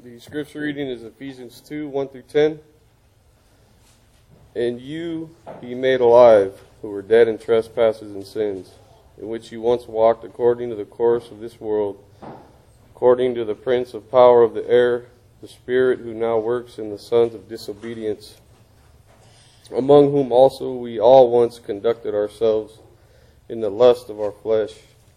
The scripture reading is Ephesians 2, 1 through 10. And you he made alive, who were dead in trespasses and sins, in which you once walked according to the course of this world, according to the prince of power of the air, the spirit who now works in the sons of disobedience, among whom also we all once conducted ourselves in the lust of our flesh,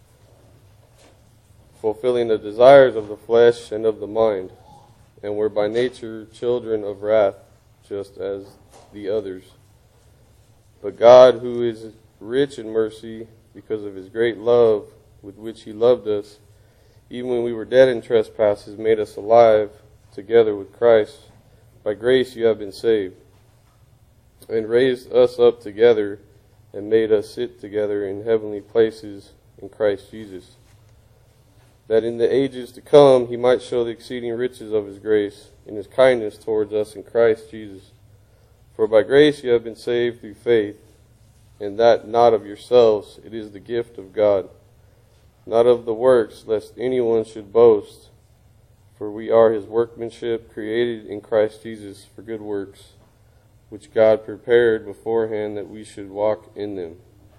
fulfilling the desires of the flesh and of the mind, and were by nature children of wrath, just as the others. But God, who is rich in mercy, because of his great love with which he loved us, even when we were dead in trespasses, made us alive together with Christ. By grace you have been saved, and raised us up together, and made us sit together in heavenly places in Christ Jesus, that in the ages to come he might show the exceeding riches of his grace in his kindness towards us in Christ Jesus. For by grace you have been saved through faith, and that not of yourselves, it is the gift of God, not of the works, lest anyone should boast. For we are his workmanship, created in Christ Jesus for good works, which God prepared beforehand that we should walk in them.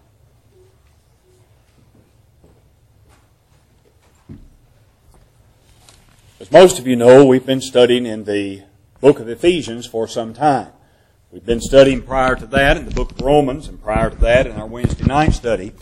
As most of you know, we've been studying in the book of Ephesians for some time. We've been studying prior to that in the book of Romans, and prior to that in our Wednesday night study,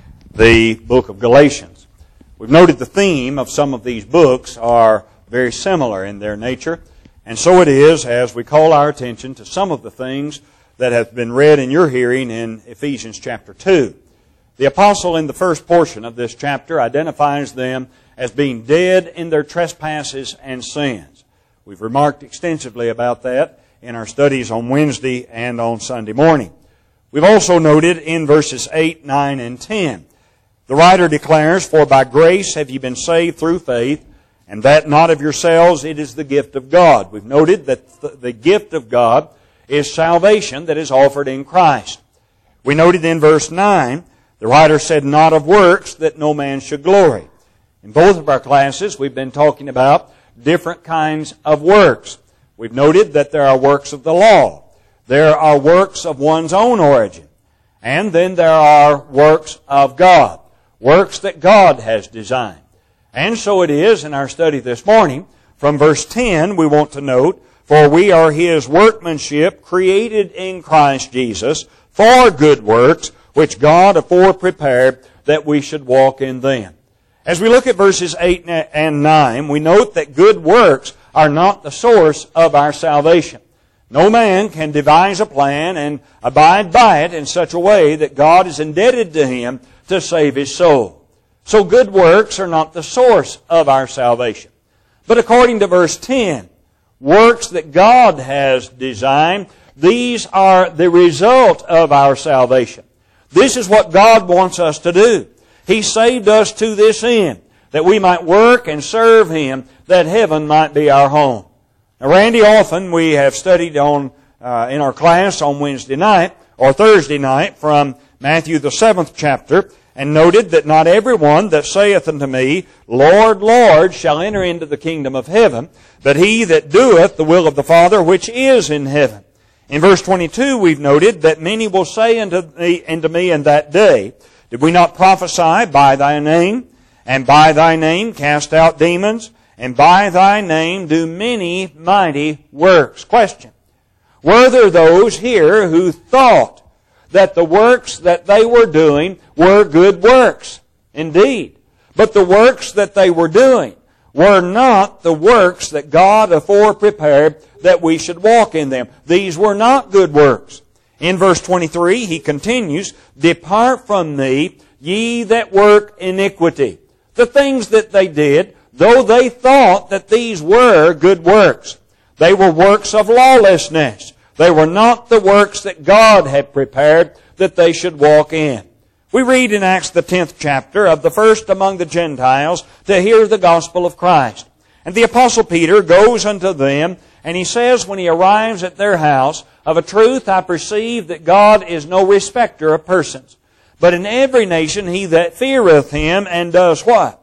the book of Galatians. We've noted the theme of some of these books are very similar in their nature, and so it is as we call our attention to some of the things that have been read in your hearing in Ephesians chapter 2. The apostle in the first portion of this chapter identifies them as being dead in their trespasses and sins. We've remarked extensively about that in our studies on Wednesday and on Sunday morning. We've also noted in verses 8, 9, and 10, the writer declares, "For by grace have ye been saved through faith, and that not of yourselves, it is the gift of God." We've noted that the gift of God is salvation that is offered in Christ. We noted in verse 9, the writer said, "Not of works, that no man should glory." In both of our classes, we've been talking about different kinds of works. We've noted that there are works of the law. There are works of one's own origin. And then there are works of God. Works that God has designed. And so it is in our study this morning. From verse 10, we want to note, "For we are his workmanship, created in Christ Jesus, for good works, which God afore prepared that we should walk in them." As we look at verses 8 and 9, we note that good works are not the source of our salvation. No man can devise a plan and abide by it in such a way that God is indebted to him to save his soul. So good works are not the source of our salvation. But according to verse 10, works that God has designed, these are the result of our salvation. This is what God wants us to do. He saved us to this end, that we might work and serve him, that heaven might be our home. Now, Randy, often we have studied on in our class on Wednesday night or Thursday night from Matthew the 7th chapter, and noted that not everyone that saith unto me, Lord, Lord, shall enter into the kingdom of heaven, but he that doeth the will of the Father which is in heaven. In verse 22 we've noted that many will say unto me in that day, Did we not prophesy by thy name, and by thy name cast out demons, and by thy name do many mighty works? Question: were there those here who thought that the works that they were doing were good works? Indeed. But the works that they were doing were not the works that God afore prepared that we should walk in them. These were not good works. In verse 23, he continues, Depart from me, ye that work iniquity. The things that they did, though they thought that these were good works, they were works of lawlessness. They were not the works that God had prepared that they should walk in. We read in Acts the 10th chapter of the first among the Gentiles to hear the gospel of Christ. And the Apostle Peter goes unto them, and he says when he arrives at their house, Of a truth I perceive that God is no respecter of persons, but in every nation he that feareth him and does what?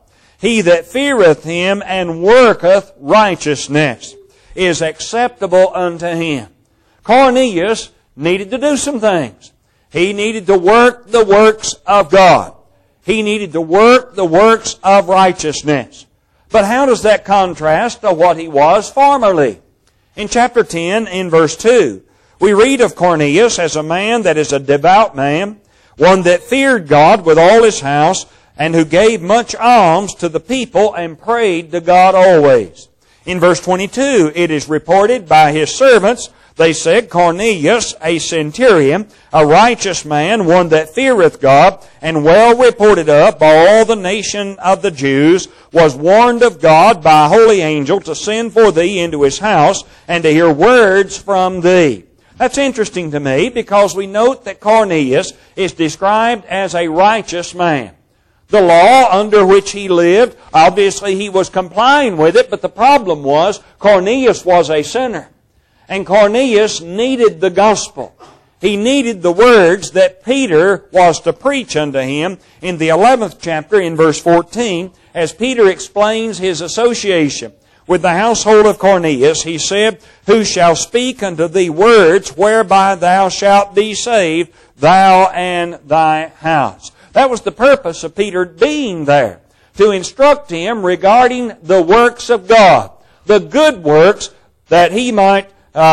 He that feareth him and worketh righteousness is acceptable unto him. Cornelius needed to do some things. He needed to work the works of God. He needed to work the works of righteousness. But how does that contrast to what he was formerly? In chapter 10, in verse 2, we read of Cornelius as a man that is a devout man, one that feared God with all his house, and who gave much alms to the people and prayed to God always. In verse 22, it is reported by his servants, they said, Cornelius, a centurion, a righteous man, one that feareth God, and well reported of by all the nation of the Jews, was warned of God by a holy angel to send for thee into his house, and to hear words from thee. That's interesting to me, because we note that Cornelius is described as a righteous man. The law under which he lived, obviously he was complying with it, but the problem was Cornelius was a sinner. And Cornelius needed the gospel. He needed the words that Peter was to preach unto him in the 11th chapter in verse 14, as Peter explains his association with the household of Cornelius. He said, Who shall speak unto thee words whereby thou shalt be saved, thou and thy house. That was the purpose of Peter being there, to instruct him regarding the works of God, the good works that he might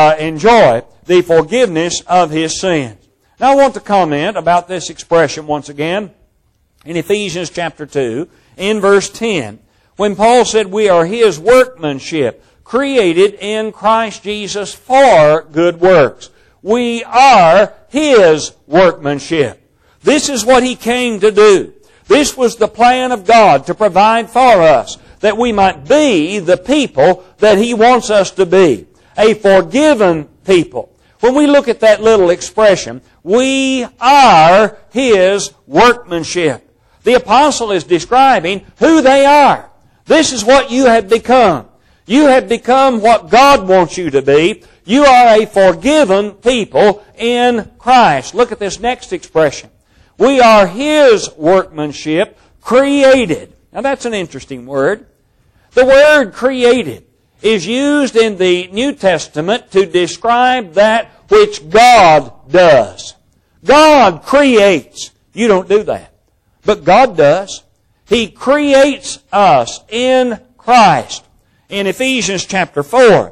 enjoy the forgiveness of his sins. Now I want to comment about this expression once again in Ephesians chapter 2, in verse 10, when Paul said we are his workmanship, created in Christ Jesus for good works. We are his workmanship. This is what he came to do. This was the plan of God to provide for us, that we might be the people that he wants us to be. A forgiven people. When we look at that little expression, we are his workmanship. The apostle is describing who they are. This is what you have become. You have become what God wants you to be. You are a forgiven people in Christ. Look at this next expression. We are his workmanship, created. Now that's an interesting word. The word created is used in the New Testament to describe that which God does. God creates. You don't do that. But God does. He creates us in Christ. In Ephesians chapter 4,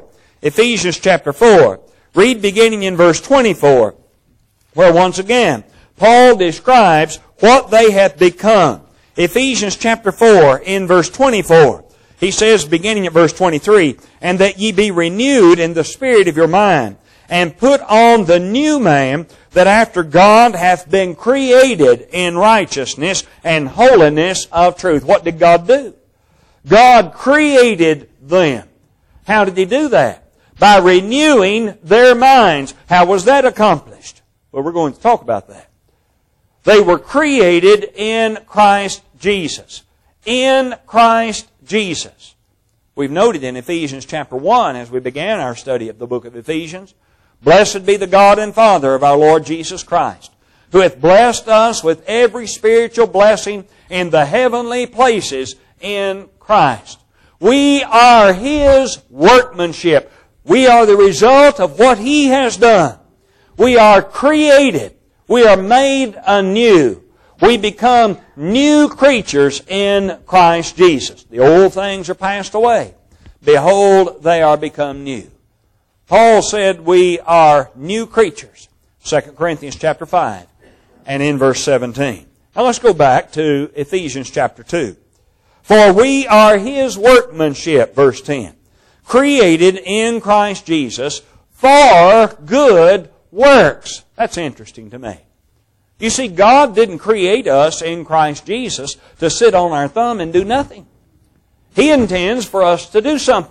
read beginning in verse 24, where once again, Paul describes what they have become. Ephesians chapter 4, in verse 24, he says, beginning at verse 23, And that ye be renewed in the spirit of your mind, and put on the new man, that after God hath been created in righteousness and holiness of truth. What did God do? God created them. How did He do that? By renewing their minds. How was that accomplished? Well, we're going to talk about that. They were created in Christ Jesus. In Christ Jesus. We've noted in Ephesians chapter 1, as we began our study of the book of Ephesians, Blessed be the God and Father of our Lord Jesus Christ, who hath blessed us with every spiritual blessing in the heavenly places in Christ. We are His workmanship. We are the result of what He has done. We are created. We are made anew. We become new creatures in Christ Jesus. The old things are passed away. Behold, they are become new. Paul said we are new creatures. 2 Corinthians chapter 5 and in verse 17. Now let's go back to Ephesians chapter 2. For we are His workmanship, verse 10, created in Christ Jesus for good works. That's interesting to me. You see, God didn't create us in Christ Jesus to sit on our thumb and do nothing. He intends for us to do something.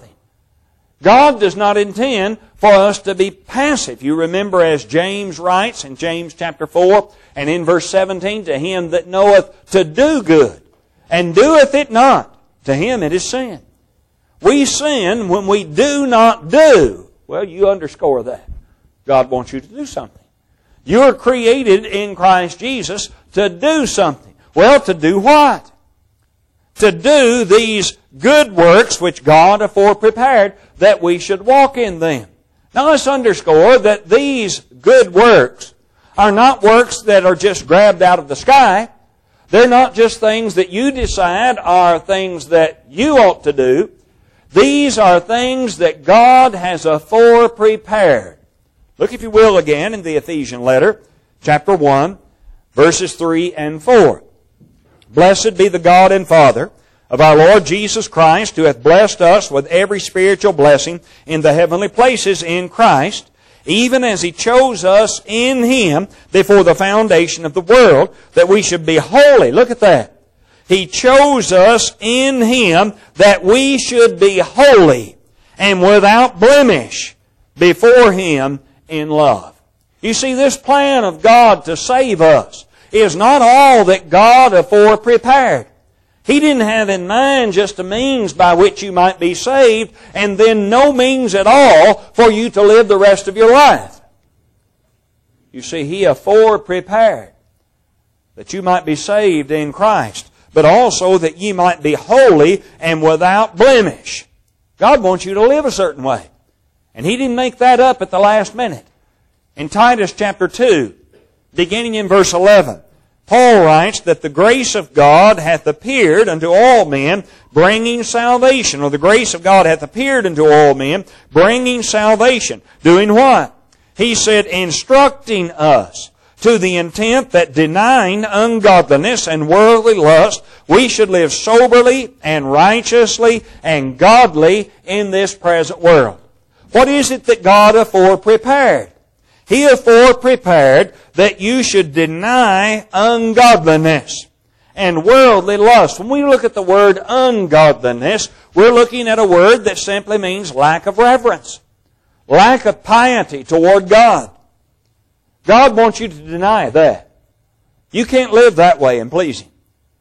God does not intend for us to be passive. You remember, as James writes in James chapter 4 and in verse 17, to him that knoweth to do good and doeth it not, to him it is sin. We sin when we do not do. Well, you underscore that. God wants you to do something. You are created in Christ Jesus to do something. Well, to do what? to do these good works which God afore prepared that we should walk in them. Now let's underscore that these good works are not works that are just grabbed out of the sky. They're not just things that you decide are things that you ought to do. These are things that God has afore prepared. Look, if you will, again in the Ephesian letter, chapter 1, verses 3 and 4. Blessed be the God and Father of our Lord Jesus Christ, who hath blessed us with every spiritual blessing in the heavenly places in Christ, even as He chose us in Him before the foundation of the world, that we should be holy. Look at that. He chose us in Him that we should be holy and without blemish before Him in love. You see, this plan of God to save us is not all that God afore prepared. He didn't have in mind just a means by which you might be saved and then no means at all for you to live the rest of your life. You see, He afore prepared that you might be saved in Christ, but also that ye might be holy and without blemish. God wants you to live a certain way. And He didn't make that up at the last minute. In Titus chapter 2, beginning in verse 11, Paul writes that the grace of God hath appeared unto all men, bringing salvation. Or the grace of God hath appeared unto all men, bringing salvation. Doing what? He said, instructing us to the intent that denying ungodliness and worldly lust, we should live soberly and righteously and godly in this present world. What is it that God afore prepared? He afore prepared that you should deny ungodliness and worldly lust. When we look at the word ungodliness, we're looking at a word that simply means lack of reverence, lack of piety toward God. God wants you to deny that. You can't live that way and please Him.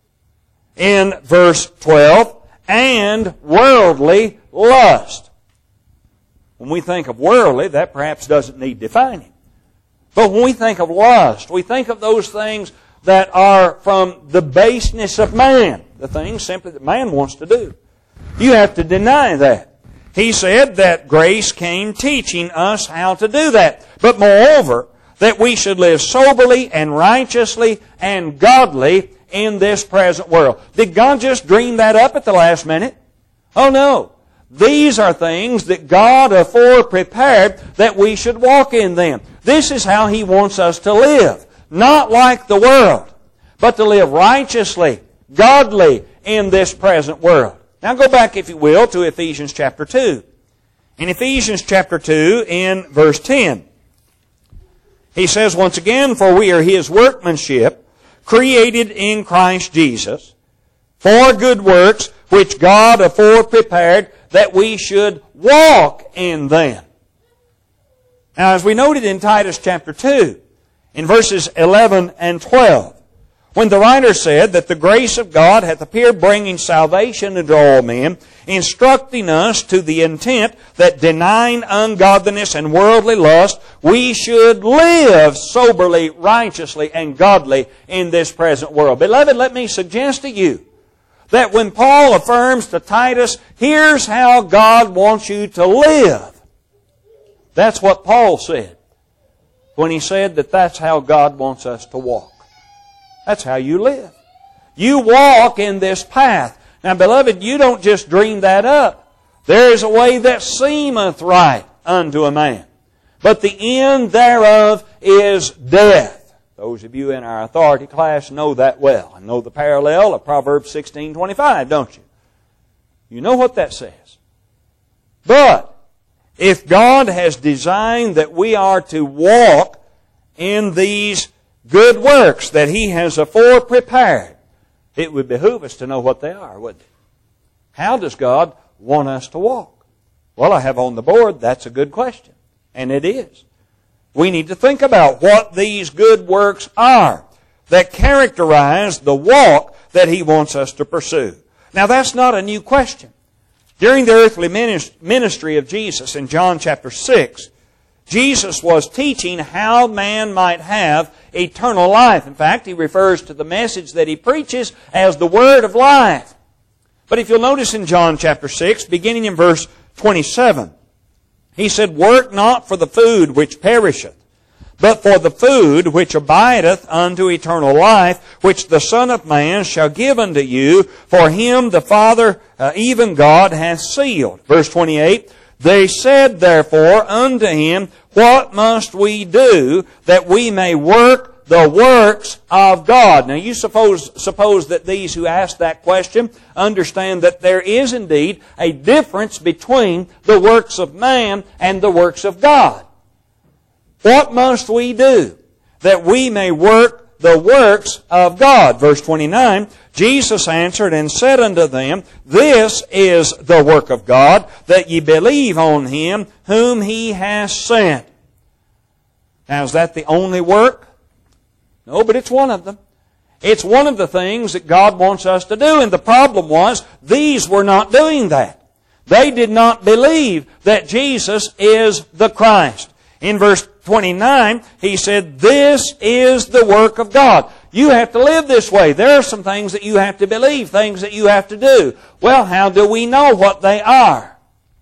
In verse 12, and worldly lust. When we think of worldly, that perhaps doesn't need defining. But when we think of lust, we think of those things that are from the baseness of man, the things simply that man wants to do. You have to deny that. He said that grace came teaching us how to do that. But moreover, that we should live soberly and righteously and godly in this present world. Did God just dream that up at the last minute? Oh no. These are things that God afore prepared that we should walk in them. This is how He wants us to live. Not like the world, but to live righteously, godly in this present world. Now go back, if you will, to Ephesians chapter 2. In Ephesians chapter 2, in verse 10, he says once again, for we are His workmanship, created in Christ Jesus, for good works, which God afore prepared that we should walk in them. Now, as we noted in Titus chapter 2, in verses 11 and 12, when the writer said that the grace of God hath appeared bringing salvation unto all men, instructing us to the intent that denying ungodliness and worldly lust, we should live soberly, righteously, and godly in this present world. Beloved, let me suggest to you that when Paul affirms to Titus, here's how God wants you to live, that's what Paul said when he said that that's how God wants us to walk. That's how you live. You walk in this path. Now, beloved, you don't just dream that up. There is a way that seemeth right unto a man, but the end thereof is death. Those of you in our authority class know that well, and know the parallel of Proverbs 16:25, don't you? You know what that says. But if God has designed that we are to walk in these good works that He has afore prepared, it would behoove us to know what they are, wouldn't it? How does God want us to walk? Well, I have on the board, that's a good question. And it is. We need to think about what these good works are that characterize the walk that He wants us to pursue. Now, that's not a new question. During the earthly ministry of Jesus in John chapter 6, Jesus was teaching how man might have eternal life. In fact, He refers to the message that He preaches as the Word of life. But if you'll notice in John chapter 6, beginning in verse 27, He said, "Work not for the food which perisheth, but for the food which abideth unto eternal life, which the Son of Man shall give unto you, for him the Father, even God, hath sealed." Verse 28, "They said therefore unto him, What must we do that we may work the works of God?" Now you suppose that these who ask that question understand that there is indeed a difference between the works of man and the works of God. What must we do that we may work the works of God? Verse 29, "Jesus answered and said unto them, This is the work of God, that ye believe on Him whom He hath sent." Now is that the only work? No, but it's one of them. It's one of the things that God wants us to do. And the problem was, these were not doing that. They did not believe that Jesus is the Christ. In verse 29, He said, "This is the work of God." You have to live this way. There are some things that you have to believe, things that you have to do. Well, how do we know what they are?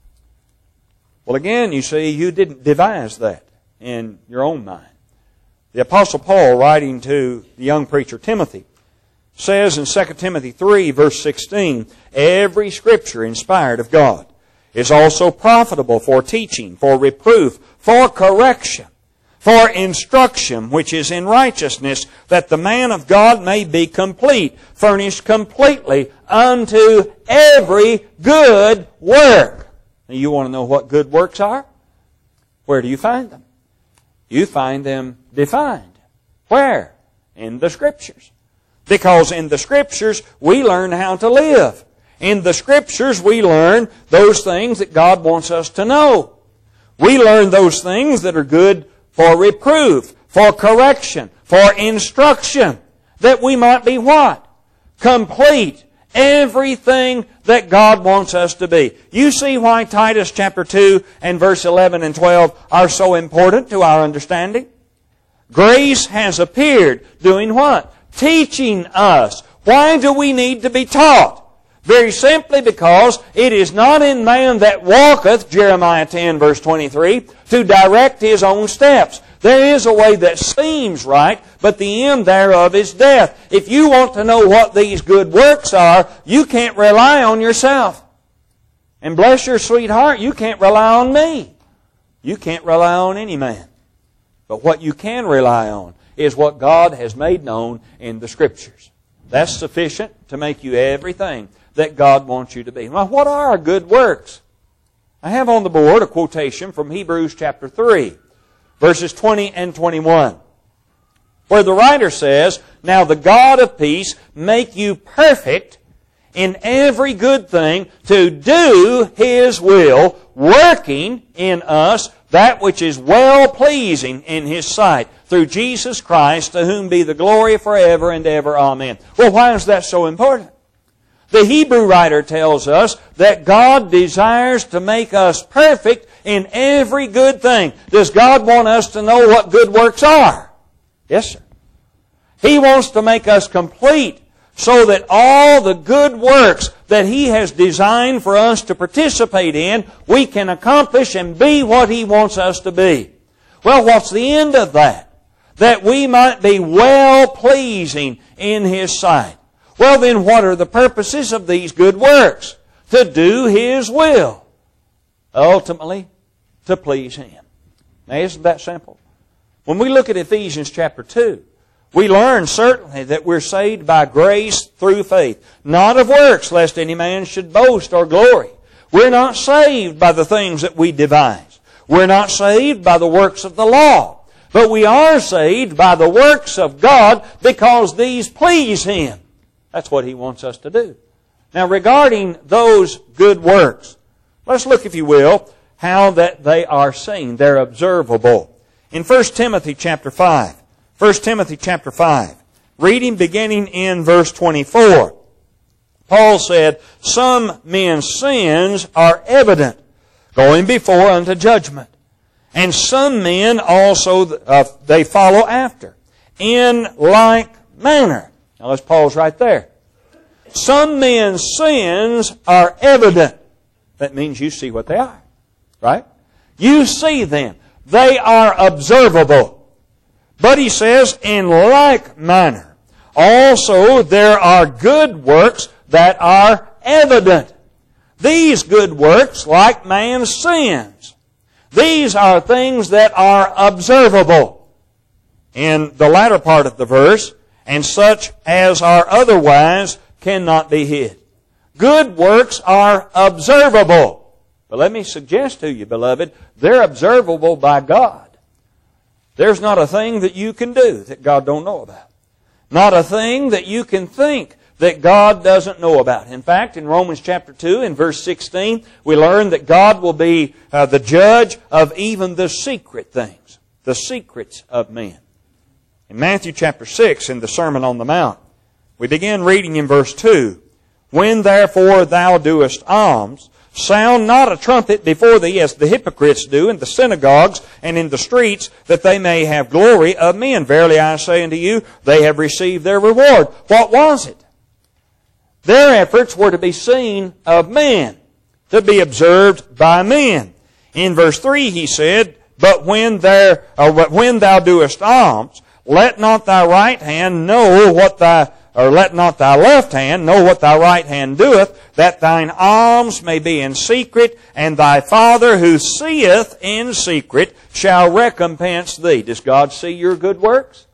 Well, again, you see, you didn't devise that in your own mind. The Apostle Paul, writing to the young preacher Timothy, says in 2 Timothy 3, verse 16, "Every Scripture inspired of God is also profitable for teaching, for reproof, for correction, for instruction, which is in righteousness, that the man of God may be complete, furnished completely unto every good work." Now you want to know what good works are? Where do you find them? You find them defined. Where? In the Scriptures. Because in the Scriptures we learn how to live. In the Scriptures we learn those things that God wants us to know. We learn those things that are good for reproof, for correction, for instruction, that we might be what? Complete. Everything that God wants us to be. You see why Titus chapter 2 and verse 11 and 12 are so important to our understanding? Grace has appeared doing what? Teaching us. Why do we need to be taught? Very simply because it is not in man that walketh, Jeremiah 10 verse 23, to direct his own steps. There is a way that seems right, but the end thereof is death. If you want to know what these good works are, you can't rely on yourself. And bless your sweet heart, you can't rely on me. You can't rely on any man. But what you can rely on is what God has made known in the Scriptures. That's sufficient to make you everything that God wants you to be. Now, what are good works? I have on the board a quotation from Hebrews chapter 3. Verses 20 and 21, where the writer says, "Now the God of peace make you perfect in every good thing to do His will, working in us that which is well-pleasing in His sight, through Jesus Christ, to whom be the glory forever and ever. Amen." Well, why is that so important? The Hebrew writer tells us that God desires to make us perfect in every good thing. Does God want us to know what good works are? Yes, sir. He wants to make us complete so that all the good works that He has designed for us to participate in, we can accomplish and be what He wants us to be. Well, what's the end of that? That we might be well-pleasing in His sight. Well, then what are the purposes of these good works? To do His will. Ultimately, to please Him. Now, isn't that simple? When we look at Ephesians chapter 2, we learn certainly that we're saved by grace through faith, not of works, lest any man should boast or glory. We're not saved by the things that we devise. We're not saved by the works of the law. But we are saved by the works of God because these please Him. That's what He wants us to do. Now, regarding those good works, let's look, if you will, how that they are seen. They're observable. In 1 Timothy chapter 5, 1 Timothy chapter 5, reading beginning in verse 24, Paul said, "Some men's sins are evident, going before unto judgment. And some men also they follow after, in like manner." Now let's pause right there. some men's sins are evident. That means you see what they are. Right? You see them. They are observable. But he says, in like manner, also there are good works that are evident. These good works, like man's sins, these are things that are observable. In the latter part of the verse, and such as are otherwise cannot be hid. Good works are observable. But let me suggest to you, beloved, they're observable by God. There's not a thing that you can do that God don't know about. Not a thing that you can think that God doesn't know about. In fact, in Romans chapter 2, in verse 16, we learn that God will be the judge of even the secret things, the secrets of men. In Matthew chapter 6, in the Sermon on the Mount, we begin reading in verse 2, When therefore thou doest alms, sound not a trumpet before thee as the hypocrites do in the synagogues and in the streets, that they may have glory of men. Verily I say unto you, they have received their reward. What was it? Their efforts were to be seen of men, to be observed by men. In verse 3 he said, But when thou doest alms, let not thy right hand know what thy let not thy left hand know what thy right hand doeth, that thine alms may be in secret, and thy Father who seeth in secret shall recompense thee. Does God see your good works?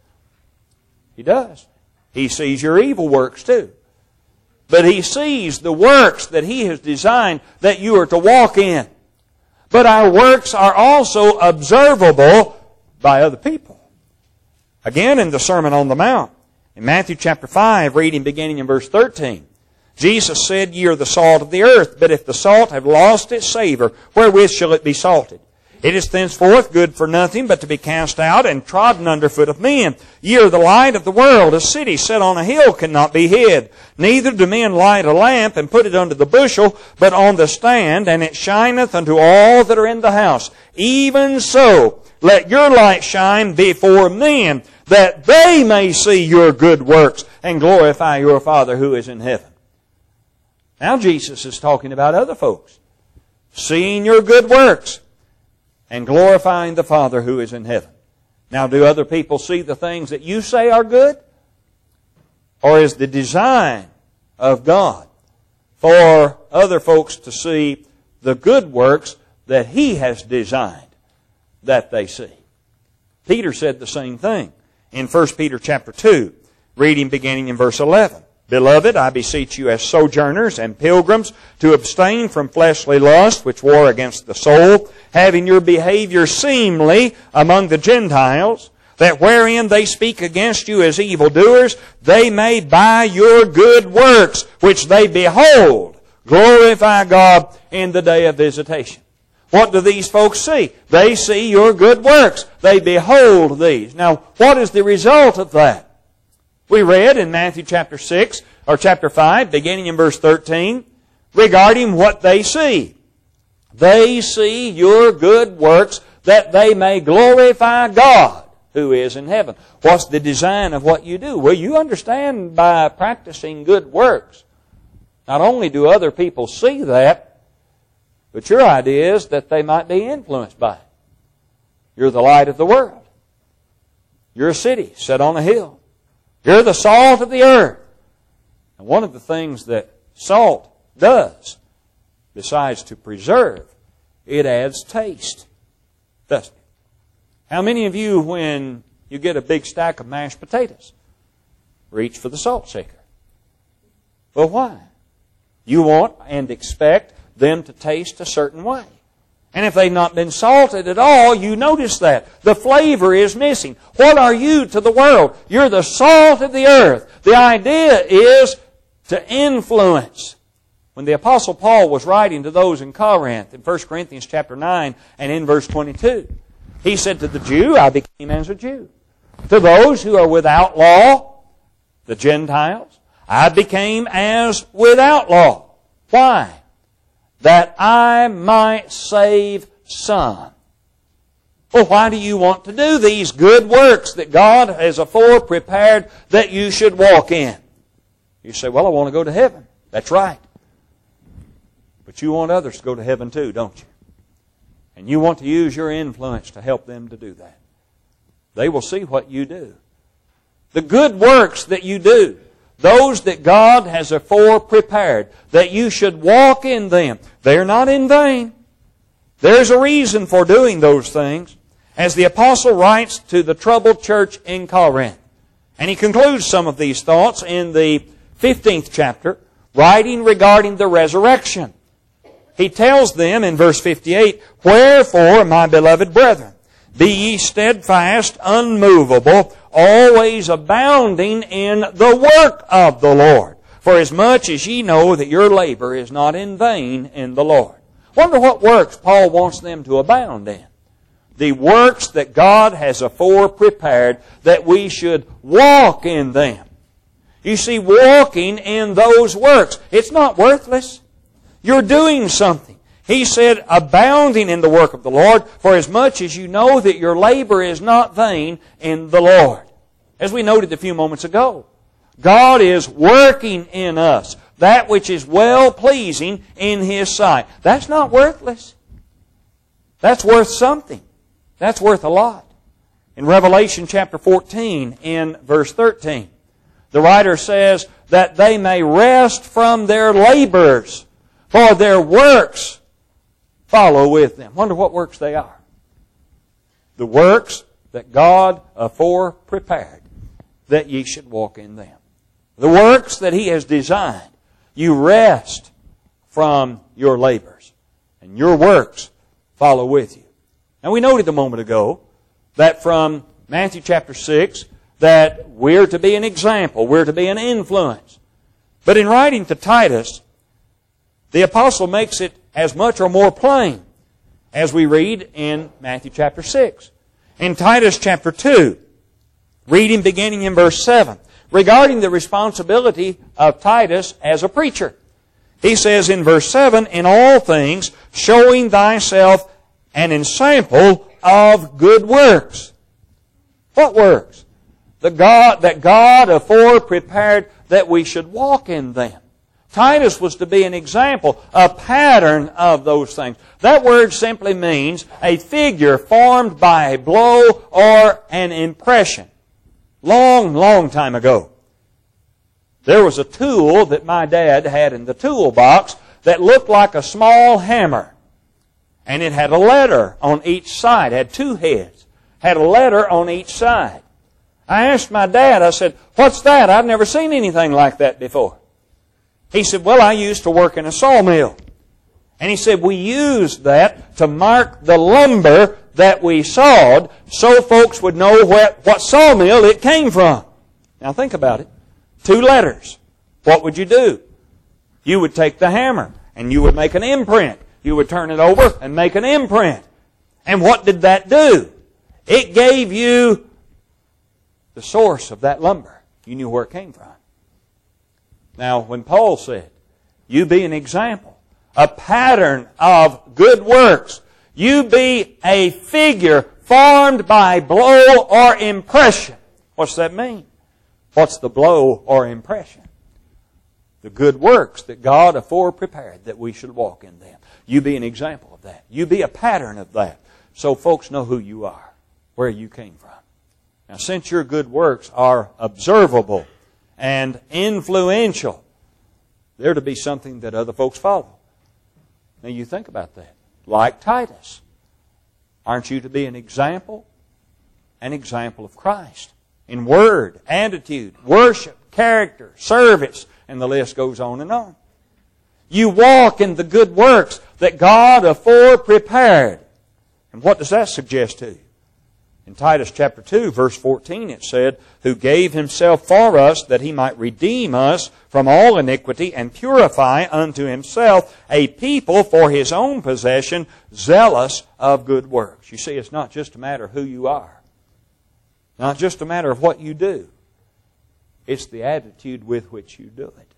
He does. He sees your evil works too. But He sees the works that He has designed that you are to walk in. But our works are also observable by other people. Again, in the Sermon on the Mount, in Matthew chapter 5, reading beginning in verse 13, Jesus said, Ye are the salt of the earth, but if the salt have lost its savor, wherewith shall it be salted? It is thenceforth good for nothing but to be cast out and trodden under foot of men. Ye are the light of the world. A city set on a hill cannot be hid. Neither do men light a lamp and put it under the bushel, but on the stand, and it shineth unto all that are in the house. Even so, let your light shine before men, that they may see your good works and glorify your Father who is in heaven. Now Jesus is talking about other folks. Seeing your good works and glorifying the Father who is in heaven. Now, do other people see the things that you say are good? Or is the design of God for other folks to see the good works that He has designed that they see? Peter said the same thing in 1 Peter chapter 2, reading beginning in verse 11. Beloved, I beseech you as sojourners and pilgrims to abstain from fleshly lust which war against the soul, having your behavior seemly among the Gentiles, that wherein they speak against you as evildoers, they may by your good works which they behold glorify God in the day of visitation. What do these folks see? They see your good works. They behold these. Now, what is the result of that? We read in Matthew chapter 6, or chapter 5, beginning in verse 13, regarding what they see. They see your good works that they may glorify God who is in heaven. What's the design of what you do? Well, you understand by practicing good works, not only do other people see that, but your idea is that they might be influenced by it. You're the light of the world. You're a city set on a hill. You're the salt of the earth. And one of the things that salt does, besides to preserve, it adds taste, doesn't it? How many of you, when you get a big stack of mashed potatoes, reach for the salt shaker? Well, why? You want and expect them to taste a certain way. And if they've not been salted at all, you notice that. The flavor is missing. What are you to the world? You're the salt of the earth. The idea is to influence. When the Apostle Paul was writing to those in Corinth, in 1 Corinthians chapter 9 and in verse 22, he said to the Jew, I became as a Jew. To those who are without law, the Gentiles, I became as without law. Why? That I might save some. Well, why do you want to do these good works that God has afore prepared that you should walk in? You say, well, I want to go to heaven. That's right. But you want others to go to heaven too, don't you? And you want to use your influence to help them to do that. They will see what you do. The good works that you do, those that God has afore prepared, that you should walk in them, they're not in vain. There's a reason for doing those things. As the apostle writes to the troubled church in Corinth, and he concludes some of these thoughts in the 15th chapter, writing regarding the resurrection. He tells them in verse 58, "Wherefore, my beloved brethren, be ye steadfast, unmovable, always abounding in the work of the Lord, for as much as ye know that your labor is not in vain in the Lord." Wonder what works Paul wants them to abound in. The works that God has afore prepared, that we should walk in them. You see, walking in those works, it's not worthless. You're doing something. He said, abounding in the work of the Lord, for as much as you know that your labor is not vain in the Lord. As we noted a few moments ago, God is working in us that which is well-pleasing in His sight. That's not worthless. That's worth something. That's worth a lot. In Revelation chapter 14, in verse 13, the writer says that they may rest from their labors, for their works follow with them. Wonder what works they are. The works that God afore prepared, that ye should walk in them. The works that He has designed. You rest from your labors, and your works follow with you. Now we noted a moment ago that from Matthew chapter 6 that we're to be an example, we're to be an influence. But in writing to Titus, the apostle makes it as much or more plain as we read in Matthew chapter 6. In Titus chapter 2, reading beginning in verse 7, regarding the responsibility of Titus as a preacher. He says in verse 7, "In all things showing thyself an ensample of good works." What works? That God afore prepared that we should walk in them. Titus was to be an example, a pattern of those things. That word simply means a figure formed by a blow or an impression. Long time ago, there was a tool that my dad had in the toolbox that looked like a small hammer. And it had a letter on each side. It had two heads. Had a letter on each side. I asked my dad, I said, "What's that? I've never seen anything like that before." He said, "Well, I used to work in a sawmill." And he said, "We used that to mark the lumber that we sawed so folks would know what sawmill it came from." Now think about it. 2 letters. What would you do? You would take the hammer and you would make an imprint. You would turn it over and make an imprint. And what did that do? It gave you the source of that lumber. You knew where it came from. Now, when Paul said, "You be an example, a pattern of good works. You be a figure formed by blow or impression." What's that mean? What's the blow or impression? The good works that God afore prepared that we should walk in them. You be an example of that. You be a pattern of that. So folks know who you are, where you came from. Now, since your good works are observable and influential, they're to be something that other folks follow. Now, you think about that. Like Titus. Aren't you to be an example? An example of Christ. In word, attitude, worship, character, service, and the list goes on and on. You walk in the good works that God afore prepared. And what does that suggest to you? In Titus chapter 2, verse 14, it said, "Who gave Himself for us that He might redeem us from all iniquity and purify unto Himself a people for His own possession, zealous of good works." You see, it's not just a matter of who you are. Not just a matter of what you do. It's the attitude with which you do it.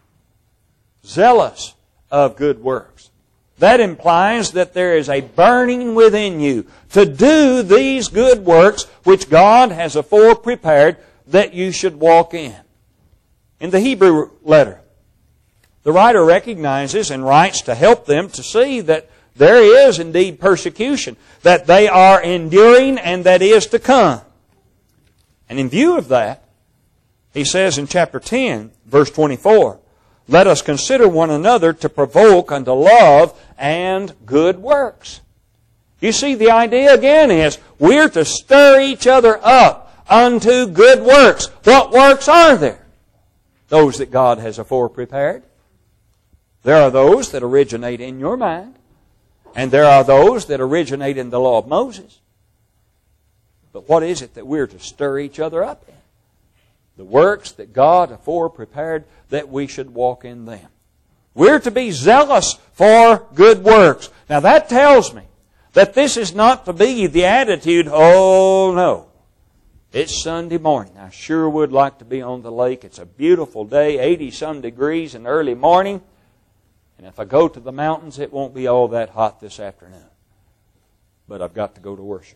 Zealous of good works. That implies that there is a burning within you to do these good works which God has afore prepared that you should walk in. in the Hebrew letter. The writer recognizes and writes to help them to see that there is indeed persecution, that they are enduring and that is to come. And in view of that, he says in chapter 10, verse 24, let us consider one another to provoke unto love and good works. You see, the idea again is we're to stir each other up unto good works. What works are there? Those that God has afore prepared. There are those that originate in your mind, and there are those that originate in the law of Moses. But what is it that we're to stir each other up in? The works that God afore prepared that we should walk in them. We're to be zealous for good works. Now that tells me that this is not to be the attitude, oh no, it's Sunday morning. I sure would like to be on the lake. It's a beautiful day, 80-some degrees in the early morning. And if I go to the mountains, it won't be all that hot this afternoon. But I've got to go to worship.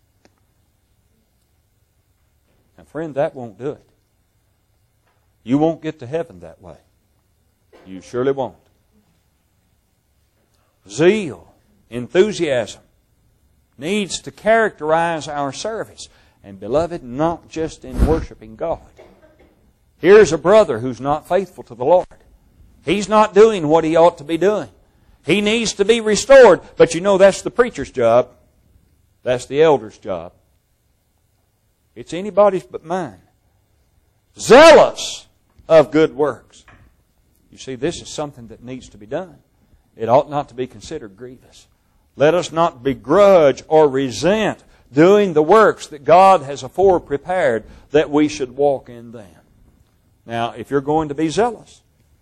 Now, friend, that won't do it. You won't get to heaven that way. You surely won't. Zeal, enthusiasm, needs to characterize our service. And beloved, not just in worshiping God. Here's a brother who's not faithful to the Lord. He's not doing what he ought to be doing. He needs to be restored. But you know, that's the preacher's job. That's the elder's job. It's anybody's but mine. Zealous of good works. You see, this is something that needs to be done. It ought not to be considered grievous. Let us not begrudge or resent doing the works that God has afore prepared that we should walk in them. Now, if you're going to be zealous,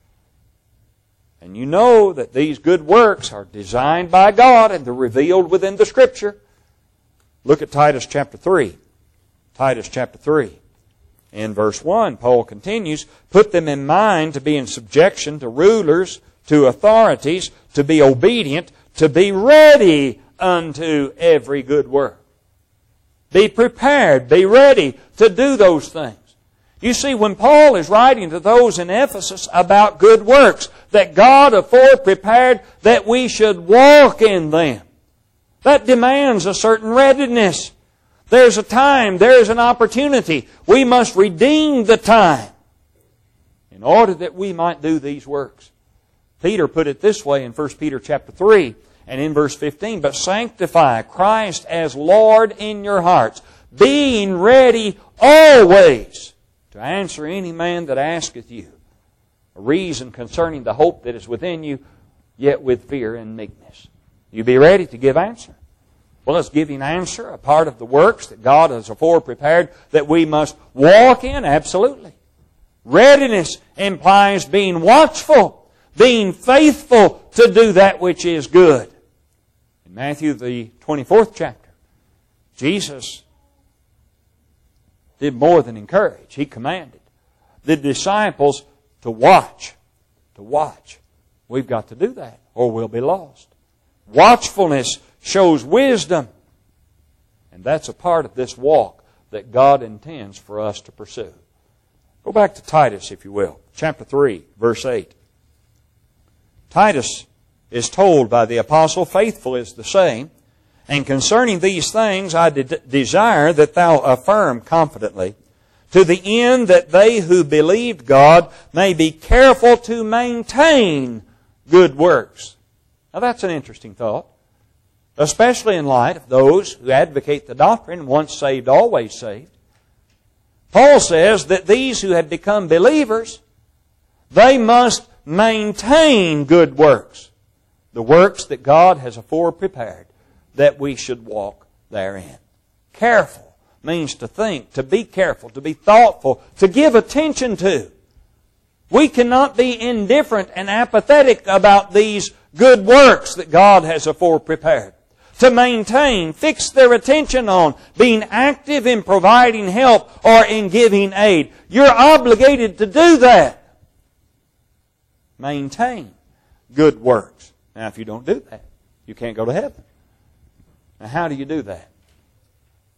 and you know that these good works are designed by God and they're revealed within the Scripture, look at Titus chapter 3. Titus chapter 3. In verse 1, Paul continues, put them in mind to be in subjection to rulers, to authorities, to be obedient, to be ready unto every good work. Be prepared, be ready to do those things. You see, when Paul is writing to those in Ephesus about good works that God afore prepared that we should walk in them, that demands a certain readiness. There's a time, there's an opportunity. We must redeem the time in order that we might do these works. Peter put it this way in 1 Peter chapter 3 and in verse 15, but sanctify Christ as Lord in your hearts, being ready always to answer any man that asketh you a reason concerning the hope that is within you, yet with fear and meekness. You be ready to give answer. Well, is giving answer a part of the works that God has afore prepared that we must walk in? Absolutely. Readiness implies being watchful, being faithful to do that which is good. In Matthew the 24th chapter, Jesus did more than encourage. He commanded the disciples to watch. To watch. We've got to do that or we'll be lost. Watchfulness shows wisdom. And that's a part of this walk that God intends for us to pursue. Go back to Titus, if you will. Chapter 3, verse 8. Titus is told by the apostle, faithful is the saying, and concerning these things I desire that thou affirm confidently, to the end that they who believed God may be careful to maintain good works. Now that's an interesting thought, especially in light of those who advocate the doctrine, once saved, always saved. Paul says that these who had become believers, they must maintain good works, the works that God has afore prepared that we should walk therein. Careful means to think, to be careful, to be thoughtful, to give attention to. We cannot be indifferent and apathetic about these good works that God has afore prepared. To maintain, fix their attention on, being active in providing help or in giving aid. You're obligated to do that. Maintain good works. Now, if you don't do that, you can't go to heaven. Now, how do you do that?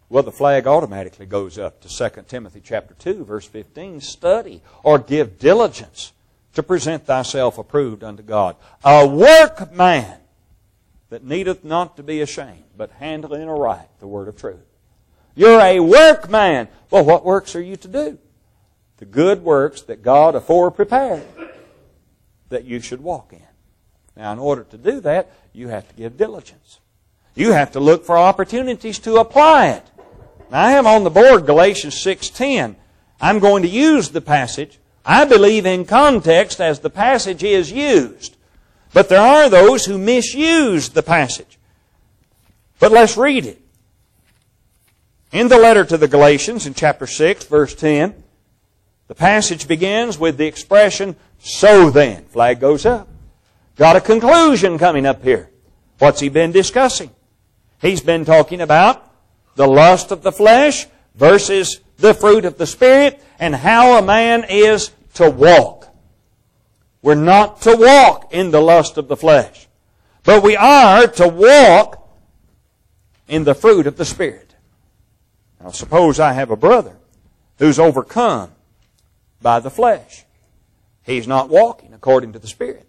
Well, the flag automatically goes up to 2 Timothy chapter 2, verse 15. Study or give diligence to present thyself approved unto God. A workman that needeth not to be ashamed, but handling aright the word of truth. You're a workman. Well, what works are you to do? The good works that God afore prepared that you should walk in. Now, in order to do that, you have to give diligence. You have to look for opportunities to apply it. Now, I have on the board Galatians 6:10. I'm going to use the passage, I believe, in context as the passage is used. But there are those who misuse the passage. But let's read it. In the letter to the Galatians, in chapter 6, verse 10, the passage begins with the expression, so then. Flag goes up. Got a conclusion coming up here. What's he been discussing? He's been talking about the lust of the flesh versus the fruit of the Spirit, and how a man is to walk. We're not to walk in the lust of the flesh, but we are to walk in the fruit of the Spirit. Now, suppose I have a brother who's overcome by the flesh. He's not walking according to the Spirit.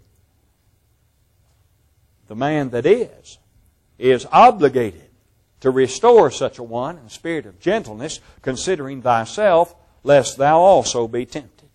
The man that is obligated to restore such a one in a spirit of gentleness, considering thyself, lest thou also be tempted.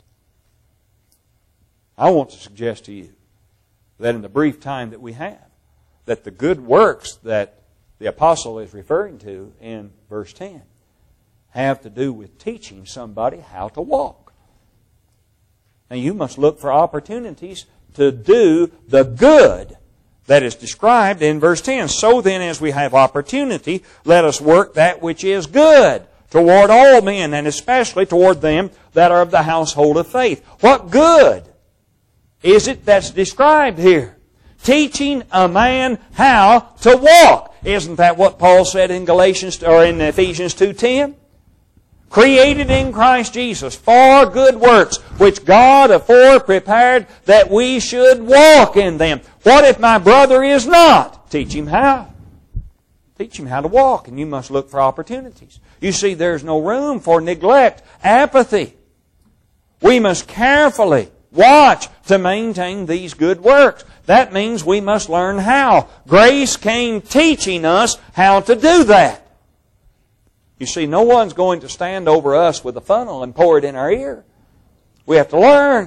I want to suggest to you that in the brief time that we have, that the good works that the apostle is referring to in verse 10 have to do with teaching somebody how to walk. Now, you must look for opportunities to do the good that is described in verse 10. So then, as we have opportunity, let us work that which is good toward all men, and especially toward them that are of the household of faith. What good is it that's described here? Teaching a man how to walk. Isn't that what Paul said in Galatians or in Ephesians 2:10? Created in Christ Jesus for good works, which God afore prepared that we should walk in them. What if my brother is not? Teach him how. Teach him how to walk, and you must look for opportunities. You see, there's no room for neglect, apathy. We must carefully watch to maintain these good works. That means we must learn how. Grace came teaching us how to do that. You see, no one's going to stand over us with a funnel and pour it in our ear. We have to learn.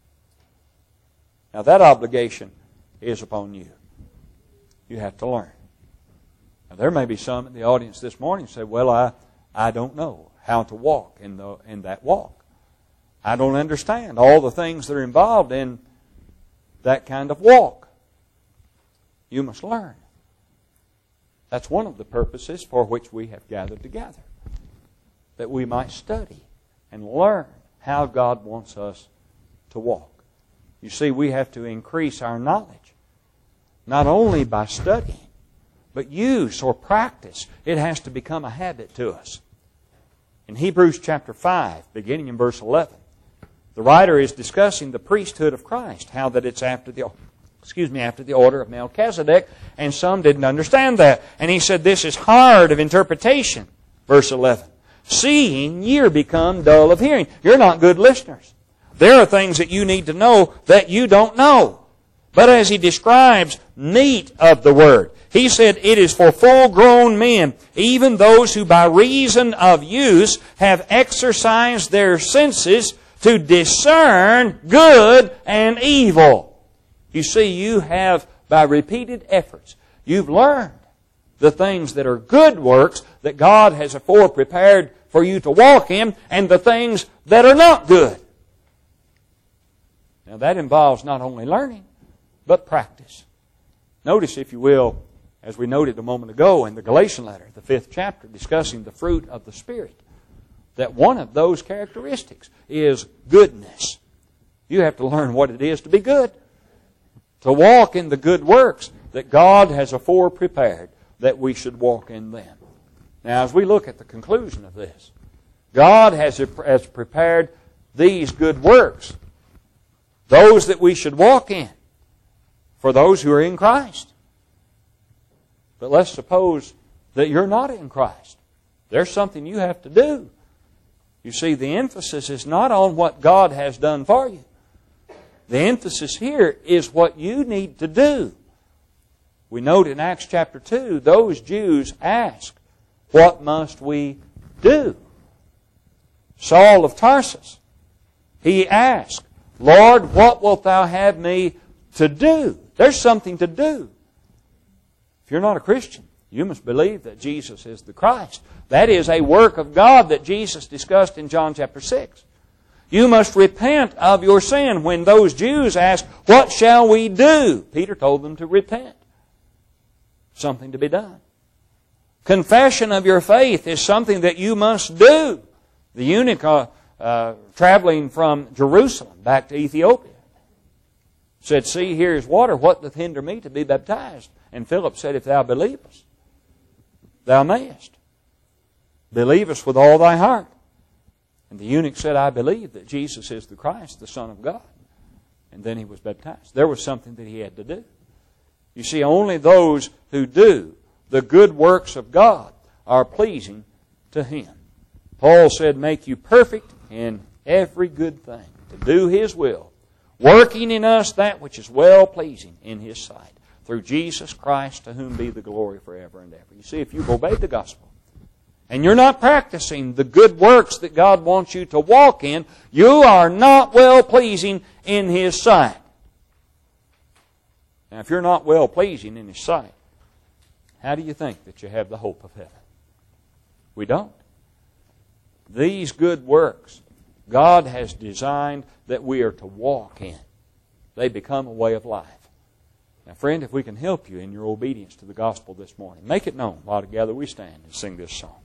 Now, that obligation is upon you. You have to learn. Now, there may be some in the audience this morning who say, well, I don't know how to walk in that walk. I don't understand all the things that are involved in that kind of walk. You must learn. That's one of the purposes for which we have gathered together, that we might study and learn how God wants us to walk. You see, we have to increase our knowledge, not only by studying, but use or practice. It has to become a habit to us. In Hebrews chapter 5, beginning in verse 11, the writer is discussing the priesthood of Christ, how that it's after the order of Melchizedek, and some didn't understand that. And he said, this is hard of interpretation. Verse 11. Seeing ye are become dull of hearing. You're not good listeners. There are things that you need to know that you don't know. But as he describes meat of the word, he said, it is for full-grown men, even those who by reason of use have exercised their senses to discern good and evil. You see, you have, by repeated efforts, you've learned the things that are good works that God has afore prepared for you to walk in, and the things that are not good. Now, that involves not only learning, but practice. Notice, if you will, as we noted a moment ago in the Galatian letter, the 5th chapter, discussing the fruit of the Spirit, that one of those characteristics is goodness. You have to learn what it is to be good, to walk in the good works that God has afore prepared that we should walk in them. Now, as we look at the conclusion of this, God has prepared these good works, those that we should walk in, for those who are in Christ. But let's suppose that you're not in Christ. There's something you have to do. You see, the emphasis is not on what God has done for you. The emphasis here is what you need to do. We note in Acts chapter 2, those Jews asked, what must we do? Saul of Tarsus, he asked, Lord, what wilt thou have me to do? There's something to do. If you're not a Christian, you must believe that Jesus is the Christ. That is a work of God that Jesus discussed in John chapter 6. You must repent of your sin. When those Jews asked, what shall we do? Peter told them to repent. Something to be done. Confession of your faith is something that you must do. The eunuch traveling from Jerusalem back to Ethiopia said, see, here is water. What doth hinder me to be baptized? And Philip said, if thou believest, thou mayest. Believest with all thy heart. And the eunuch said, I believe that Jesus is the Christ, the Son of God. And then he was baptized. There was something that he had to do. You see, only those who do the good works of God are pleasing to Him. Paul said, make you perfect in every good thing, to do His will, working in us that which is well-pleasing in His sight, through Jesus Christ, to whom be the glory forever and ever. You see, if you've obeyed the gospel, and you're not practicing the good works that God wants you to walk in, you are not well-pleasing in His sight. Now, if you're not well-pleasing in His sight, how do you think that you have the hope of heaven? We don't. These good works, God has designed that we are to walk in. They become a way of life. Now, friend, if we can help you in your obedience to the gospel this morning, make it known while together we stand and sing this song.